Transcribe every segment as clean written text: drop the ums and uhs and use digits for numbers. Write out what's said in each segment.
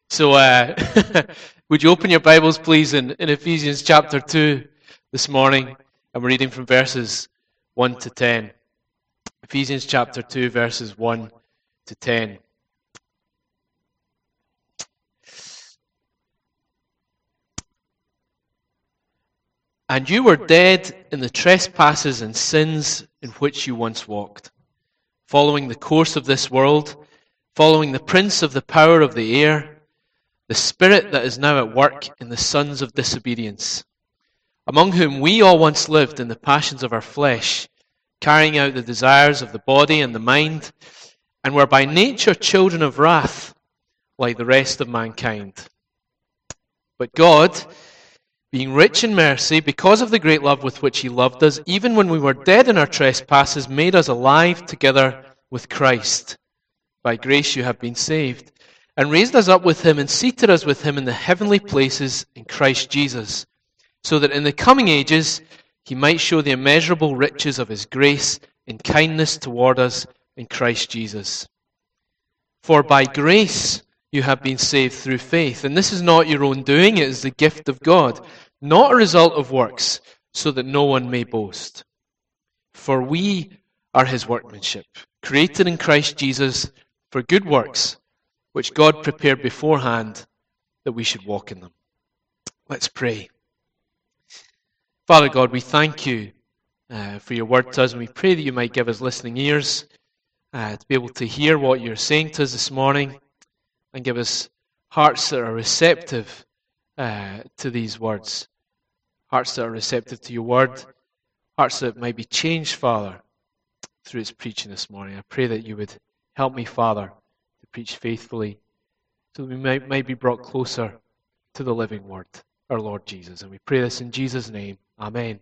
So, would you open your Bibles, please, in Ephesians chapter 2 this morning? And we're reading from verses 1 to 10. Ephesians chapter 2, verses 1 to 10. And you were dead in the trespasses and sins in which you once walked, following the course of this world, following the prince of the power of the air, the spirit that is now at work in the sons of disobedience, among whom we all once lived in the passions of our flesh, carrying out the desires of the body and the mind, and were by nature children of wrath, like the rest of mankind. But God, being rich in mercy, because of the great love with which He loved us, even when we were dead in our trespasses, made us alive together with Christ. By grace you have been saved, and raised us up with Him and seated us with Him in the heavenly places in Christ Jesus, so that in the coming ages He might show the immeasurable riches of His grace in kindness toward us in Christ Jesus. For by grace you have been saved through faith, and this is not your own doing, it is the gift of God, not a result of works, so that no one may boast. For we are His workmanship, created in Christ Jesus for good works, which God prepared beforehand that we should walk in them. Let's pray. Father God, we thank you for your word to us, and we pray that you might give us listening ears to be able to hear what you're saying to us this morning, and give us hearts that are receptive to these words, hearts that are receptive to your word, hearts that might be changed, Father, through its preaching this morning. I pray that you would help me, Father, to preach faithfully, so that we might be brought closer to the living word, our Lord Jesus. And we pray this in Jesus' name. Amen.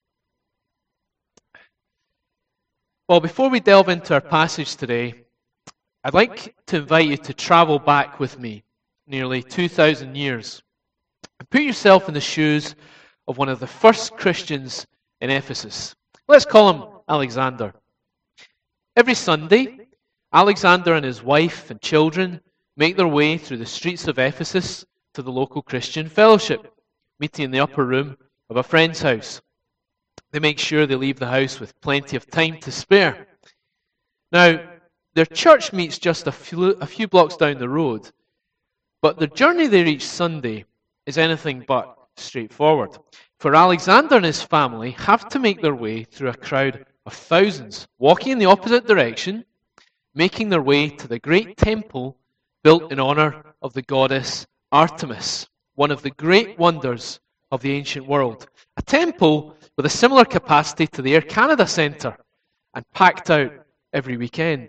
Well, before we delve into our passage today, I'd like to invite you to travel back with me nearly 2,000 years and put yourself in the shoes of one of the first Christians in Ephesus. Let's call him Alexander. Every Sunday, Alexander and his wife and children make their way through the streets of Ephesus to the local Christian fellowship, meeting in the upper room of a friend's house. They make sure they leave the house with plenty of time to spare. Now, their church meets just a few blocks down the road, but the journey there each Sunday is anything but straightforward. For Alexander and his family have to make their way through a crowd of thousands, walking in the opposite direction, making their way to the great temple built in honor of the goddess Artemis, one of the great wonders of the ancient world. A temple with a similar capacity to the Air Canada Centre and packed out every weekend.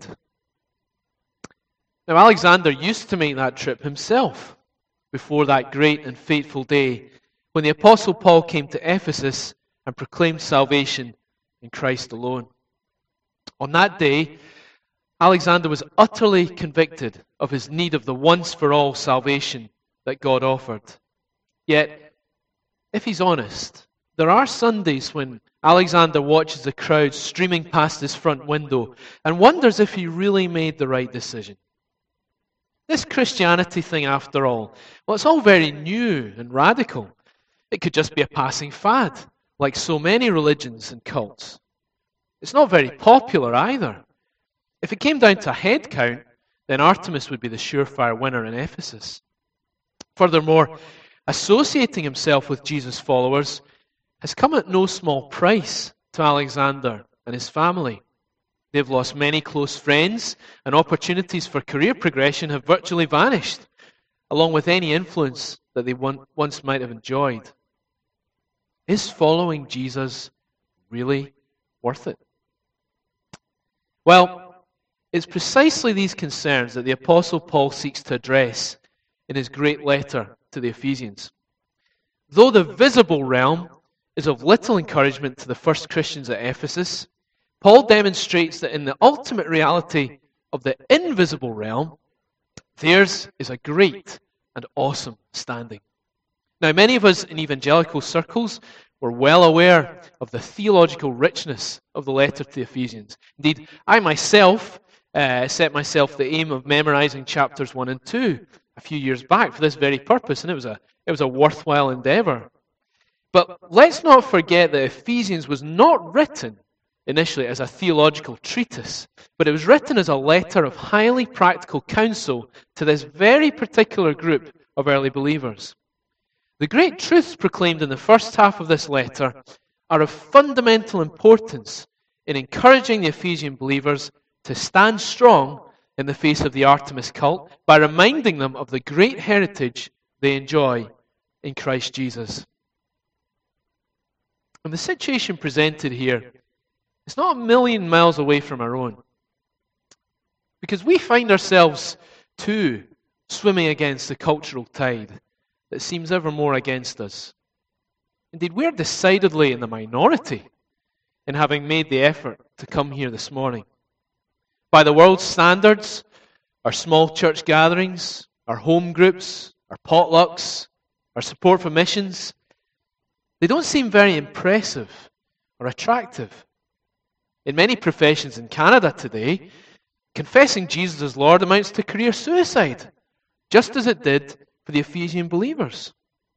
Now, Alexander used to make that trip himself before that great and fateful day when the Apostle Paul came to Ephesus and proclaimed salvation in Christ alone. On that day, Alexander was utterly convicted of his need of the once-for-all salvation that God offered. Yet, if he's honest, there are Sundays when Alexander watches the crowd streaming past his front window and wonders if he really made the right decision. This Christianity thing, after all, well, it's all very new and radical. It could just be a passing fad, like so many religions and cults. It's not very popular either. If it came down to a head count, then Artemis would be the surefire winner in Ephesus. Furthermore, associating himself with Jesus' followers has come at no small price to Alexander and his family. They've lost many close friends, and opportunities for career progression have virtually vanished, along with any influence that they once might have enjoyed. Is following Jesus really worth it? Well, it's precisely these concerns that the Apostle Paul seeks to address in his great letter to the Ephesians. Though the visible realm is of little encouragement to the first Christians at Ephesus, Paul demonstrates that in the ultimate reality of the invisible realm, theirs is a great and awesome standing. Now, many of us in evangelical circles were well aware of the theological richness of the letter to the Ephesians. Indeed, I myself set myself the aim of memorizing chapters 1 and 2 a few years back for this very purpose, and it was a worthwhile endeavor. But let's not forget that Ephesians was not written initially as a theological treatise, but it was written as a letter of highly practical counsel to this very particular group of early believers. The great truths proclaimed in the first half of this letter are of fundamental importance in encouraging the Ephesian believers to stand strong in the face of the Artemis cult by reminding them of the great heritage they enjoy in Christ Jesus. And the situation presented here is not a million miles away from our own, because we find ourselves too swimming against the cultural tide that seems ever more against us. Indeed, we're decidedly in the minority in having made the effort to come here this morning. By the world's standards, our small church gatherings, our home groups, our potlucks, our support for missions, they don't seem very impressive or attractive. In many professions in Canada today, confessing Jesus as Lord amounts to career suicide, just as it did for the Ephesian believers.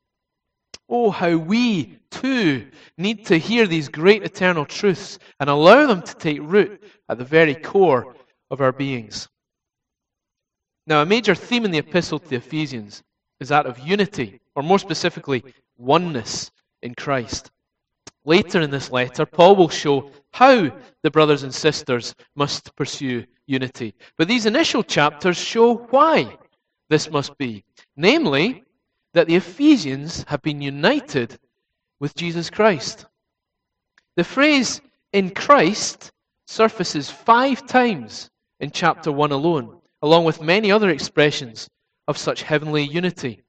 Oh, how we, too, need to hear these great eternal truths and allow them to take root at the very core of our beings. Now, a major theme in the epistle to the Ephesians is that of unity, or more specifically, oneness in Christ. Later in this letter, Paul will show how the brothers and sisters must pursue unity. But these initial chapters show why this must be. Namely, that the Ephesians have been united with Jesus Christ. The phrase, in Christ, surfaces 5 times in chapter 1 alone, along with many other expressions of such heavenly unity.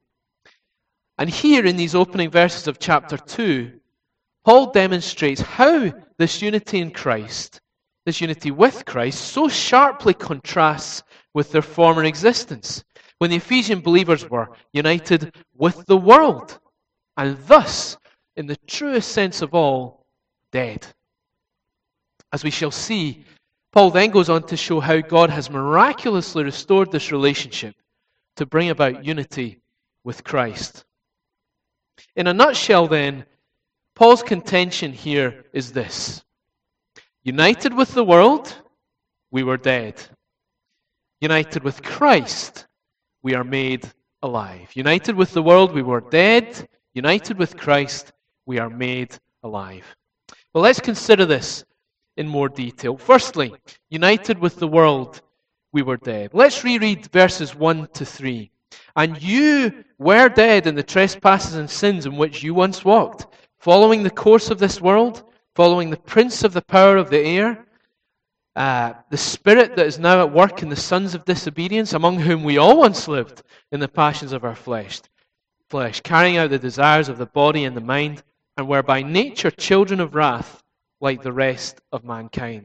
And here in these opening verses of chapter 2, Paul demonstrates how this unity in Christ, this unity with Christ, so sharply contrasts with their former existence, when the Ephesian believers were united with the world, and thus, in the truest sense of all, dead. As we shall see, Paul then goes on to show how God has miraculously restored this relationship to bring about unity with Christ. In a nutshell, then, Paul's contention here is this: united with the world, we were dead. United with Christ, we are made alive. United with the world, we were dead. United with Christ, we are made alive. Well, let's consider this in more detail. Firstly, united with the world, we were dead. Let's reread verses 1 to 3. And you were dead in the trespasses and sins in which you once walked, following the course of this world, following the prince of the power of the air, the spirit that is now at work in the sons of disobedience, among whom we all once lived in the passions of our flesh, carrying out the desires of the body and the mind, and were by nature children of wrath, like the rest of mankind.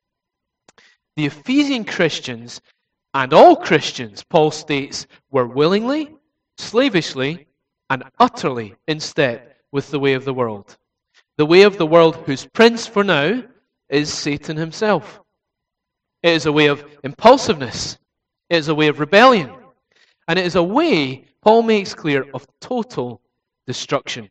The Ephesian Christians, and all Christians, Paul states, were willingly, slavishly, and utterly in step with the way of the world. The way of the world whose prince for now is Satan himself. It is a way of impulsiveness. It is a way of rebellion. And it is a way, Paul makes clear, of total destruction.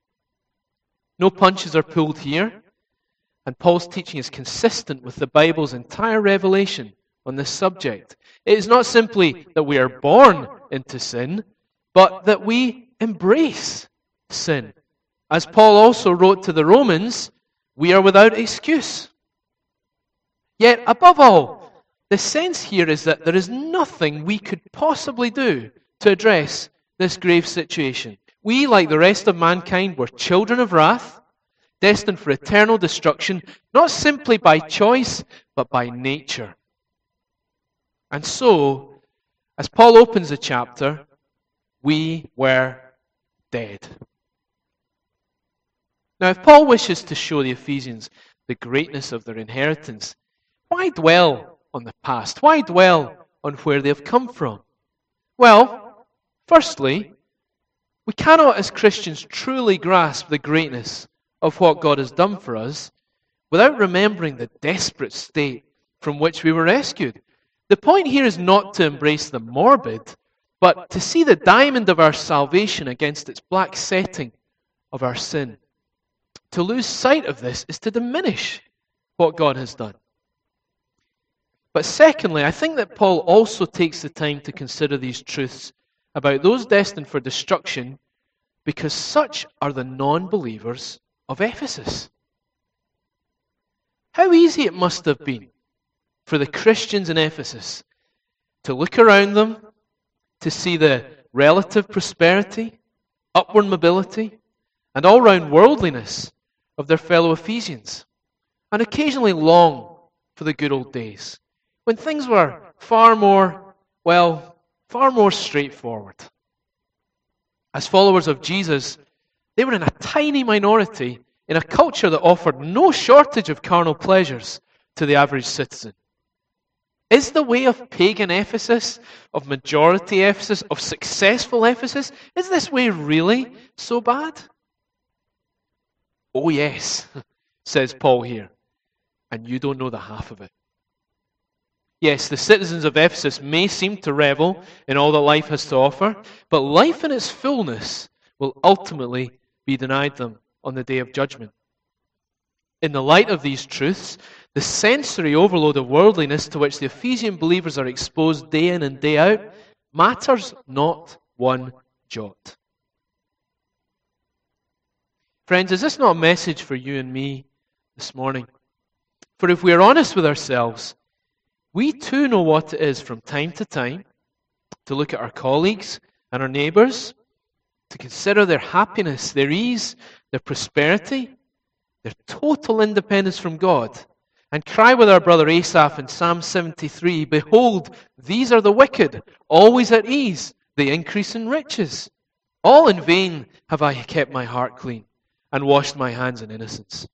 No punches are pulled here, and Paul's teaching is consistent with the Bible's entire revelation on this subject. It is not simply that we are born into sin, but that we embrace sin. As Paul also wrote to the Romans, we are without excuse. Yet, above all, the sense here is that there is nothing we could possibly do to address this grave situation. We, like the rest of mankind, were children of wrath, destined for eternal destruction, not simply by choice, but by nature. And so, as Paul opens the chapter, we were dead. Now, if Paul wishes to show the Ephesians the greatness of their inheritance, why dwell on the past? Why dwell on where they have come from? Well, firstly, we cannot as Christians truly grasp the greatness of what God has done for us without remembering the desperate state from which we were rescued. The point here is not to embrace the morbid, but to see the diamond of our salvation against its black setting of our sin. To lose sight of this is to diminish what God has done. But secondly, I think that Paul also takes the time to consider these truths about those destined for destruction, because such are the non-believers of Ephesus. How easy it must have been for the Christians in Ephesus to look around them, to see the relative prosperity, upward mobility, and all-round worldliness of their fellow Ephesians, and occasionally long for the good old days, when things were far more straightforward. As followers of Jesus, they were in a tiny minority in a culture that offered no shortage of carnal pleasures to the average citizen. Is the way of pagan Ephesus, of majority Ephesus, of successful Ephesus, is this way really so bad? Oh yes, says Paul here, and you don't know the half of it. Yes, the citizens of Ephesus may seem to revel in all that life has to offer, but life in its fullness will ultimately be denied them on the day of judgment. In the light of these truths, the sensory overload of worldliness to which the Ephesian believers are exposed day in and day out matters not one jot. Friends, is this not a message for you and me this morning? For if we are honest with ourselves, we too know what it is from time to time to look at our colleagues and our neighbours, to consider their happiness, their ease, their prosperity, their total independence from God, and cry with our brother Asaph in Psalm 73, "Behold, these are the wicked, always at ease, they increase in riches. All in vain have I kept my heart clean and washed my hands in innocence."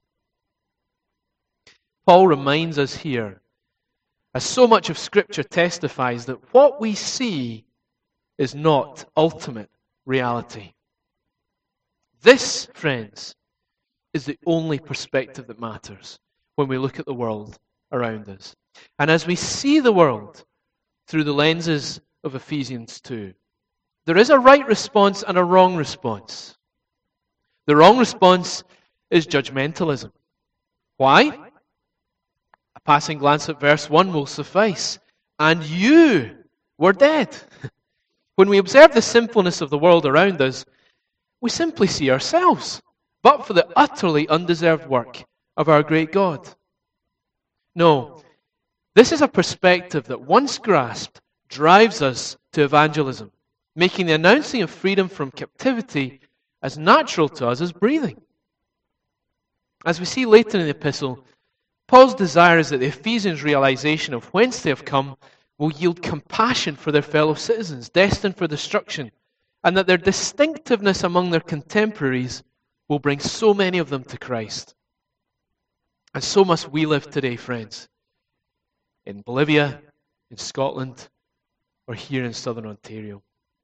Paul reminds us here, as so much of Scripture testifies, that what we see is not ultimate reality. This, friends, is the only perspective that matters when we look at the world around us. And as we see the world through the lenses of Ephesians 2, there is a right response and a wrong response. The wrong response is judgmentalism. Why? A passing glance at verse 1 will suffice. And you were dead. When we observe the sinfulness of the world around us, we simply see ourselves, but for the utterly undeserved work of our great God. No, this is a perspective that, once grasped, drives us to evangelism, making the announcing of freedom from captivity as natural to us as breathing. As we see later in the epistle, Paul's desire is that the Ephesians' realization of whence they have come will yield compassion for their fellow citizens destined for destruction, and that their distinctiveness among their contemporaries will bring so many of them to Christ. And so must we live today, friends, in Bolivia, in Scotland, or here in southern Ontario.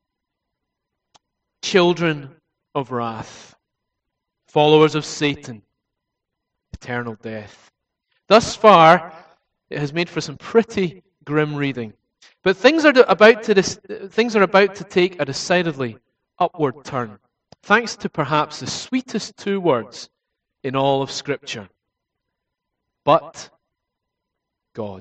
Children of wrath, followers of Satan, eternal death. Thus far, it has made for some pretty grim reading. But things are about to take a decidedly upward turn, thanks to perhaps the sweetest two words in all of Scripture. But God.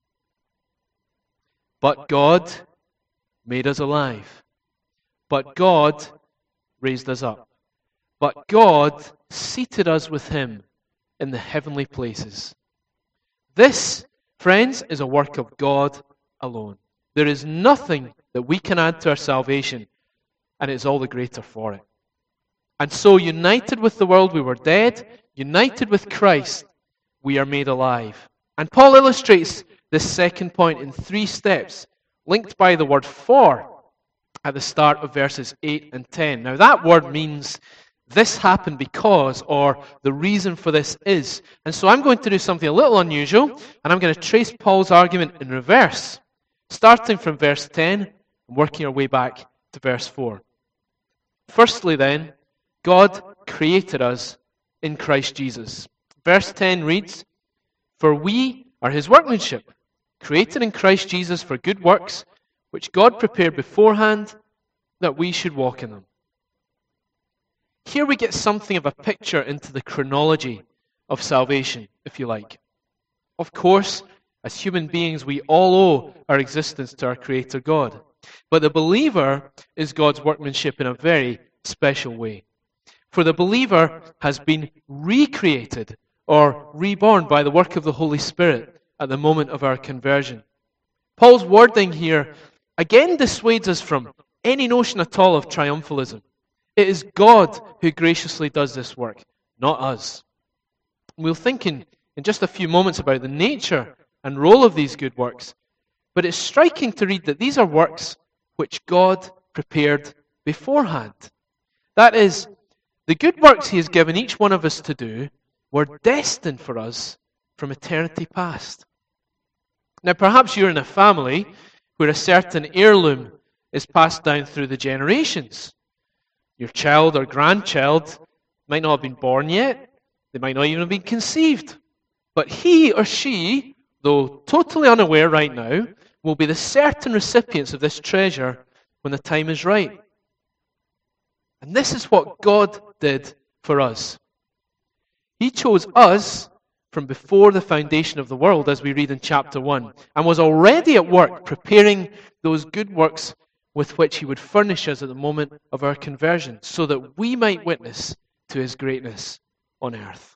But God made us alive. But God raised us up. But God seated us with Him in the heavenly places. This, friends, is a work of God alone. There is nothing that we can add to our salvation, and it is all the greater for it. And so, united with the world, we were dead. United with Christ, we are made alive. And Paul illustrates this second point in 3 steps, linked by the word "for" at the start of verses 8 and 10. Now, that word means this happened because, or the reason for this is. And so I'm going to do something a little unusual, and I'm going to trace Paul's argument in reverse, starting from verse 10 and working our way back to verse 4. Firstly then, God created us in Christ Jesus. Verse 10 reads, "For we are His workmanship, created in Christ Jesus for good works, which God prepared beforehand that we should walk in them. Here we get something of a picture into the chronology of salvation, if you like. Of course, as human beings, we all owe our existence to our Creator God. But the believer is God's workmanship in a very special way. For the believer has been recreated or reborn by the work of the Holy Spirit at the moment of our conversion. Paul's wording here again dissuades us from any notion at all of triumphalism. It is God who graciously does this work, not us. We'll think in just a few moments about the nature and role of these good works, but it's striking to read that these are works which God prepared beforehand. That is, the good works He has given each one of us to do were destined for us from eternity past. Now, perhaps you're in a family where a certain heirloom is passed down through the generations. Your child or grandchild might not have been born yet. They might not even have been conceived. But he or she, though totally unaware right now, will be the certain recipients of this treasure when the time is right. And this is what God did for us. He chose us from before the foundation of the world, as we read in chapter 1, and was already at work preparing those good works with which He would furnish us at the moment of our conversion, so that we might witness to His greatness on earth.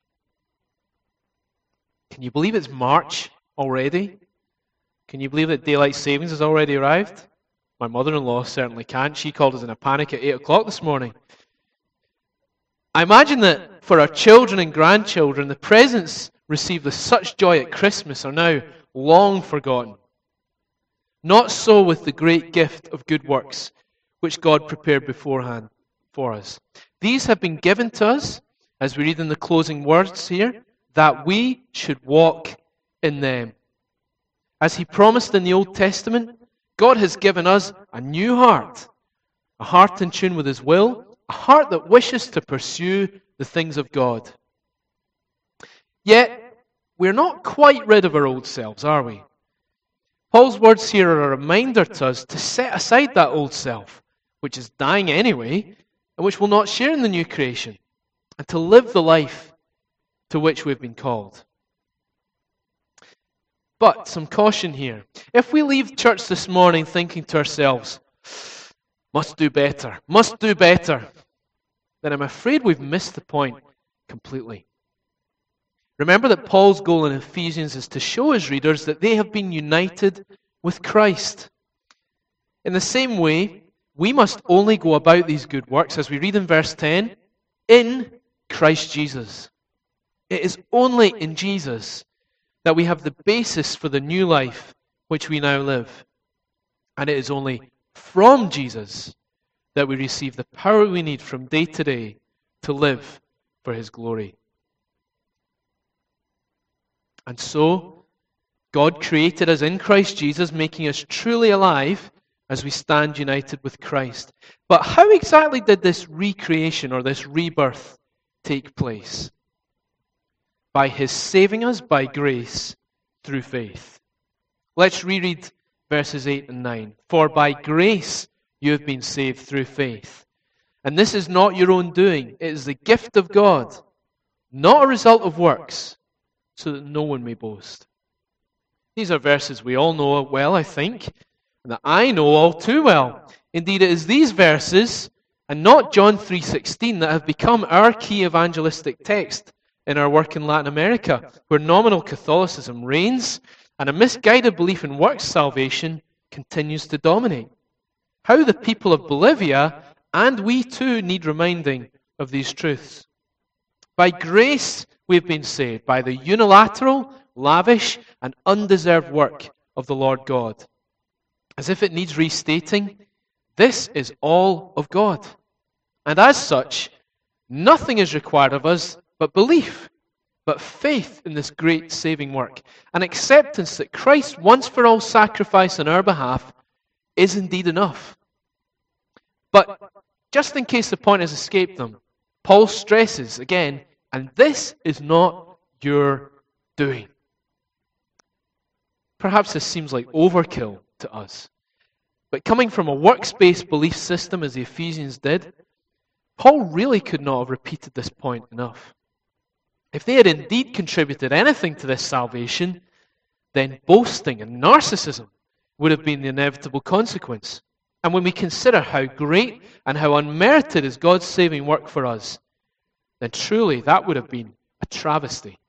Can you believe it's March already? Can you believe that daylight savings has already arrived? My mother-in-law certainly can't. She called us in a panic at 8 o'clock this morning. I imagine that for our children and grandchildren, the presents received with such joy at Christmas are now long forgotten. Not so with the great gift of good works, which God prepared beforehand for us. These have been given to us, as we read in the closing words here, that we should walk in them. As He promised in the Old Testament, God has given us a new heart, a heart in tune with His will, a heart that wishes to pursue the things of God. Yet, we're not quite rid of our old selves, are we? Paul's words here are a reminder to us to set aside that old self, which is dying anyway, and which will not share in the new creation, and to live the life to which we've been called. But some caution here. If we leave church this morning thinking to ourselves, must do better, then I'm afraid we've missed the point completely. Remember that Paul's goal in Ephesians is to show his readers that they have been united with Christ. In the same way, we must only go about these good works, as we read in verse 10, in Christ Jesus. It is only in Jesus that we have the basis for the new life which we now live. And it is only from Jesus that we receive the power we need from day to day to live for His glory. And so, God created us in Christ Jesus, making us truly alive as we stand united with Christ. But how exactly did this recreation or this rebirth take place? By His saving us by grace through faith. Let's reread verses 8 and 9. For by grace you have been saved through faith. And this is not your own doing. It is the gift of God, not a result of works, so that no one may boast. These are verses we all know well, I think, and that I know all too well. Indeed, it is these verses, and not John 3:16, that have become our key evangelistic text in our work in Latin America, where nominal Catholicism reigns and a misguided belief in works salvation continues to dominate. How the people of Bolivia, and we too, need reminding of these truths. By grace we have been saved, by the unilateral, lavish, and undeserved work of the Lord God. As if it needs restating, this is all of God. And as such, nothing is required of us but belief, but faith in this great saving work, an acceptance that Christ's once for all sacrifice on our behalf is indeed enough. But just in case the point has escaped them, Paul stresses again, and this is not your doing. Perhaps this seems like overkill to us. But coming from a works-based belief system as the Ephesians did, Paul really could not have repeated this point enough. If they had indeed contributed anything to this salvation, then boasting and narcissism would have been the inevitable consequence. And when we consider how great and how unmerited is God's saving work for us, then truly that would have been a travesty.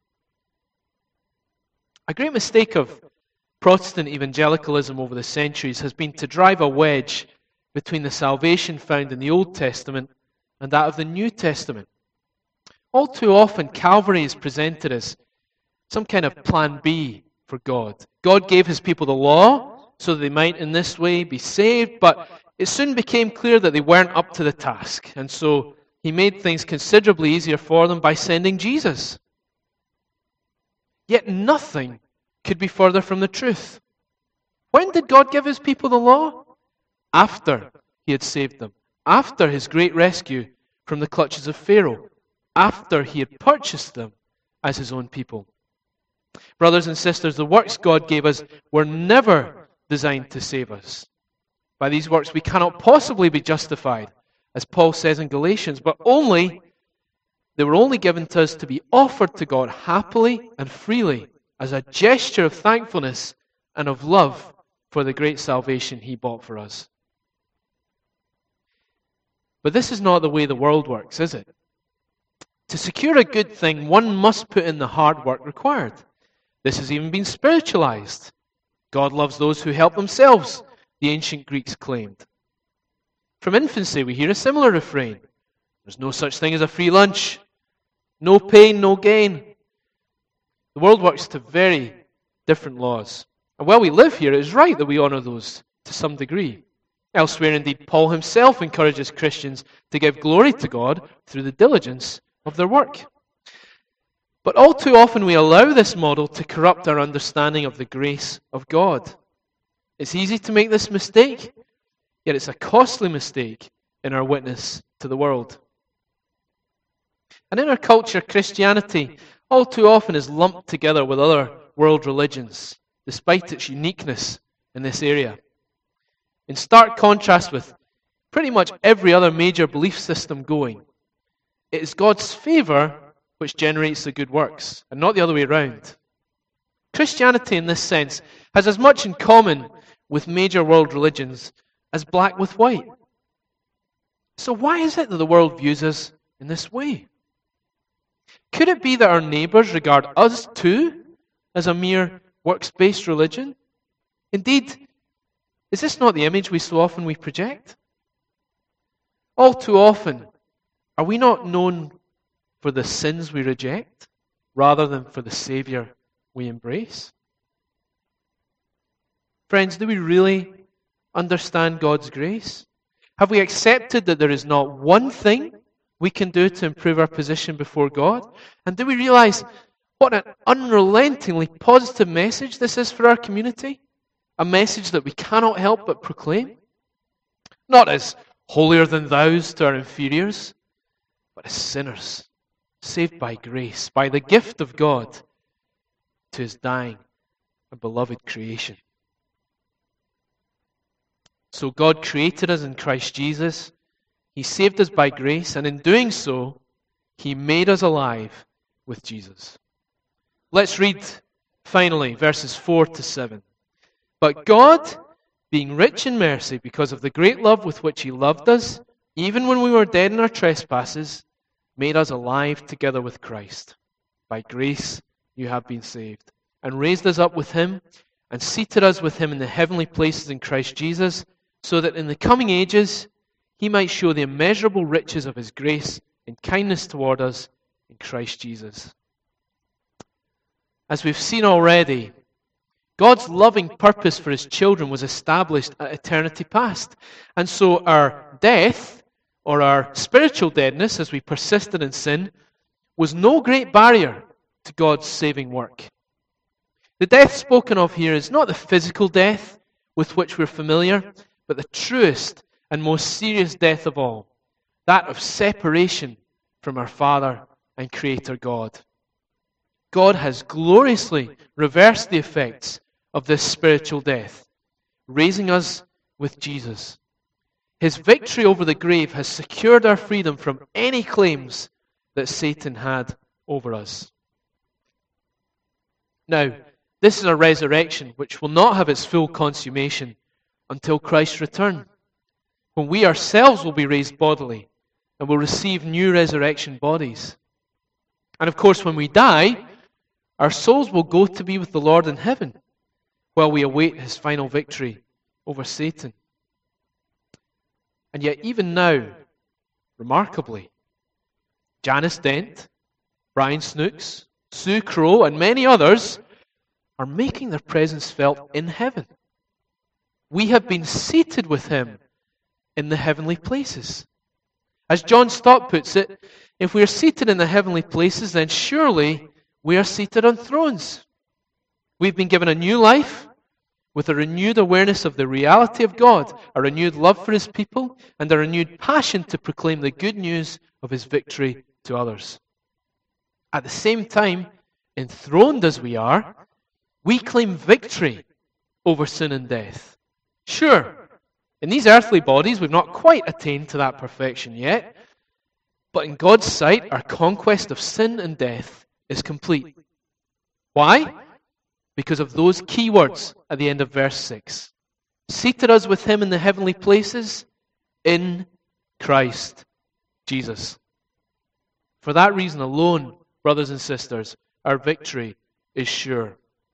A great mistake of Protestant evangelicalism over the centuries has been to drive a wedge between the salvation found in the Old Testament and that of the New Testament. All too often, Calvary is presented as some kind of plan B for God. God gave his people the law so that they might in this way be saved, but it soon became clear that they weren't up to the task, and so he made things considerably easier for them by sending Jesus. Yet nothing could be further from the truth. When did God give his people the law? After he had saved them. After his great rescue from the clutches of Pharaoh. After he had purchased them as his own people. Brothers and sisters, the works God gave us were never designed to save us. By these works we cannot possibly be justified, as Paul says in Galatians, but they were only given to us to be offered to God happily and freely as a gesture of thankfulness and of love for the great salvation he bought for us. But this is not the way the world works, is it? To secure a good thing, one must put in the hard work required. This has even been spiritualized. God loves those who help themselves, the ancient Greeks claimed. From infancy, we hear a similar refrain. There's no such thing as a free lunch. No pain, no gain. The world works to very different laws. And while we live here, it is right that we honor those to some degree. Elsewhere, indeed, Paul himself encourages Christians to give glory to God through the diligence of their work. But all too often we allow this model to corrupt our understanding of the grace of God. It's easy to make this mistake, yet it's a costly mistake in our witness to the world. And in our culture, Christianity all too often is lumped together with other world religions, despite its uniqueness in this area. In stark contrast with pretty much every other major belief system going, it is God's favor which generates the good works, and not the other way around. Christianity, in this sense, has as much in common with major world religions as black with white. So why is it that the world views us in this way? Could it be that our neighbours regard us too as a mere works-based religion? Indeed, is this not the image so often we project? All too often, are we not known for the sins we reject rather than for the Saviour we embrace? Friends, do we really understand God's grace? Have we accepted that there is not one thing we can do to improve our position before God? And do we realize what an unrelentingly positive message this is for our community? A message that we cannot help but proclaim? Not as holier than thous to our inferiors, but as sinners, saved by grace, by the gift of God to his dying and beloved creation. So God created us in Christ Jesus. He saved us by grace, and in doing so, he made us alive with Jesus. Let's read, finally, verses 4 to 7. But God, being rich in mercy because of the great love with which he loved us, even when we were dead in our trespasses, made us alive together with Christ. By grace you have been saved, and raised us up with him, and seated us with him in the heavenly places in Christ Jesus, so that in the coming ages he might show the immeasurable riches of his grace and kindness toward us in Christ Jesus. As we've seen already, God's loving purpose for his children was established at eternity past. And so our death, or our spiritual deadness as we persisted in sin, was no great barrier to God's saving work. The death spoken of here is not the physical death with which we're familiar, but the truest and most serious death of all, that of separation from our Father and Creator God. God has gloriously reversed the effects of this spiritual death, raising us with Jesus. His victory over the grave has secured our freedom from any claims that Satan had over us. Now, this is a resurrection which will not have its full consummation until Christ's return, when we ourselves will be raised bodily and will receive new resurrection bodies. And of course, when we die, our souls will go to be with the Lord in heaven while we await his final victory over Satan. And yet, even now, remarkably, Janice Dent, Brian Snooks, Sue Crow, and many others are making their presence felt in heaven. We have been seated with him in the heavenly places. As John Stott puts it, if we are seated in the heavenly places, then surely we are seated on thrones. We've been given a new life with a renewed awareness of the reality of God, a renewed love for his people, and a renewed passion to proclaim the good news of his victory to others. At the same time, enthroned as we are, we claim victory over sin and death. Sure, in these earthly bodies, we've not quite attained to that perfection yet, but in God's sight, our conquest of sin and death is complete. Why? Because of those key words at the end of verse 6. Seated us with him in the heavenly places in Christ Jesus. For that reason alone, brothers and sisters, our victory is sure.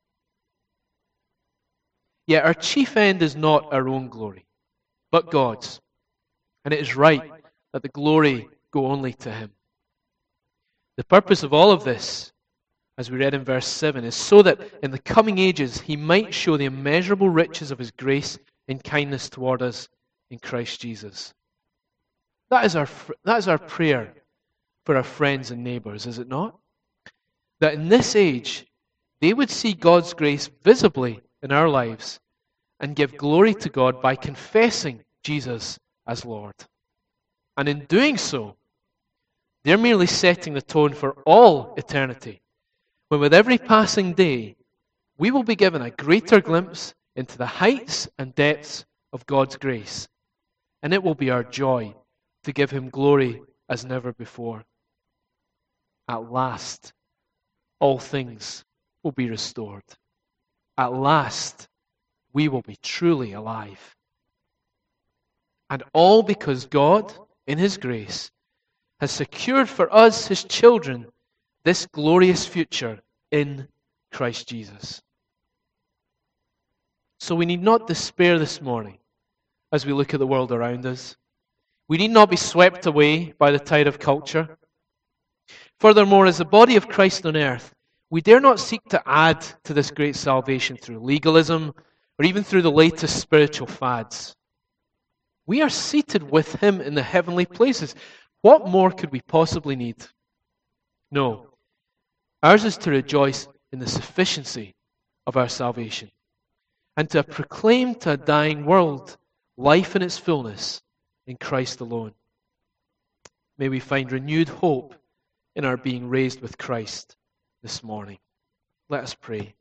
Yet our chief end is not our own glory, but God's. And it is right that the glory go only to him. The purpose of all of this, as we read in verse 7, is so that in the coming ages he might show the immeasurable riches of his grace and kindness toward us in Christ Jesus. That is our prayer for our friends and neighbors, is it not? That in this age they would see God's grace visibly in our lives and give glory to God by confessing Jesus as Lord. And in doing so, they're merely setting the tone for all eternity, when with every passing day, we will be given a greater glimpse into the heights and depths of God's grace. And it will be our joy to give him glory as never before. At last, all things will be restored. At last, we will be truly alive. And all because God, in his grace, has secured for us, his children, this glorious future in Christ Jesus. So we need not despair this morning as we look at the world around us. We need not be swept away by the tide of culture. Furthermore, as the body of Christ on earth, we dare not seek to add to this great salvation through legalism or even through the latest spiritual fads. We are seated with him in the heavenly places. What more could we possibly need? No. Ours is to rejoice in the sufficiency of our salvation and to proclaim to a dying world life in its fullness in Christ alone. May we find renewed hope in our being raised with Christ this morning. Let us pray.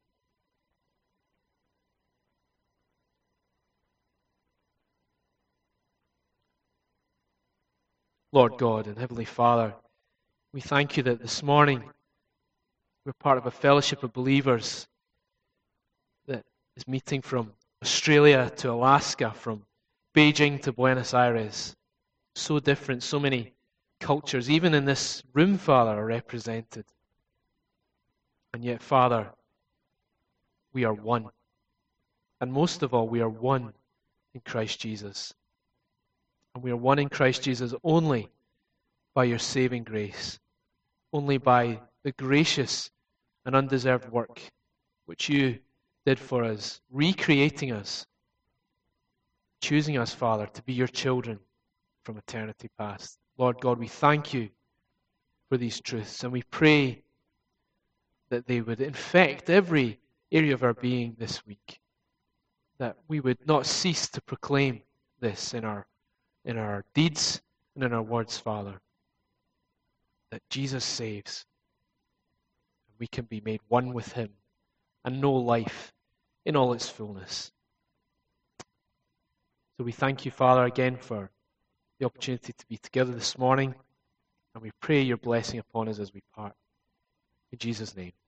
Lord God and Heavenly Father, we thank you that this morning we're part of a fellowship of believers that is meeting from Australia to Alaska, from Beijing to Buenos Aires. So different, so many cultures, even in this room, Father, are represented. And yet, Father, we are one. And most of all, we are one in Christ Jesus. And we are one in Christ Jesus only by your saving grace, only by the gracious and undeserved work which you did for us, recreating us, choosing us, Father, to be your children from eternity past. Lord God, we thank you for these truths, and we pray that they would infect every area of our being this week, that we would not cease to proclaim this in our deeds and in our words, Father, that Jesus saves. We can be made one with him and know life in all its fullness. So we thank you, Father, again for the opportunity to be together this morning, and we pray your blessing upon us as we part. In Jesus' name.